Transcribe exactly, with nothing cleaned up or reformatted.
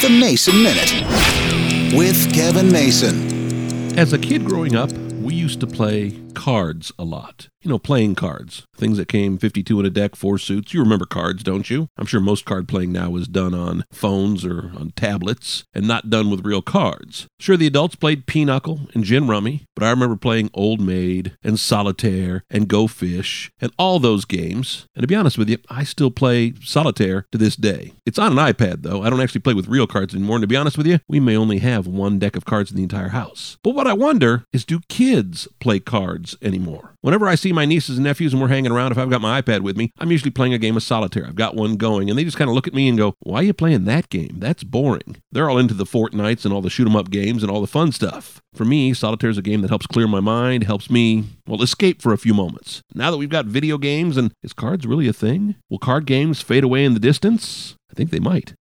The Mason Minute with Kevin Mason. As a kid growing up, we used to play cards a lot. You know, playing cards. Things that came fifty-two in a deck, four suits. You remember cards, don't you? I'm sure most card playing now is done on phones or on tablets and not done with real cards. Sure, the adults played pinochle and gin rummy, but I remember playing Old Maid and Solitaire and Go Fish and all those games. And to be honest with you, I still play Solitaire to this day. It's on an iPad, though. I don't actually play with real cards anymore. And to be honest with you, we may only have one deck of cards in the entire house. But what I wonder is, do kids play cards anymore? Whenever I see my nieces and nephews and we're hanging around, if I've got my iPad with me, I'm usually playing a game of Solitaire. I've got one going, and they just kind of look at me and go, "Why are you playing that game? That's boring." They're all into the Fortnites and all the shoot-'em-up games and all the fun stuff. For me, Solitaire is a game that helps clear my mind, helps me, well, escape for a few moments. Now that we've got video games, and is cards really a thing? Will card games fade away in the distance? I think they might.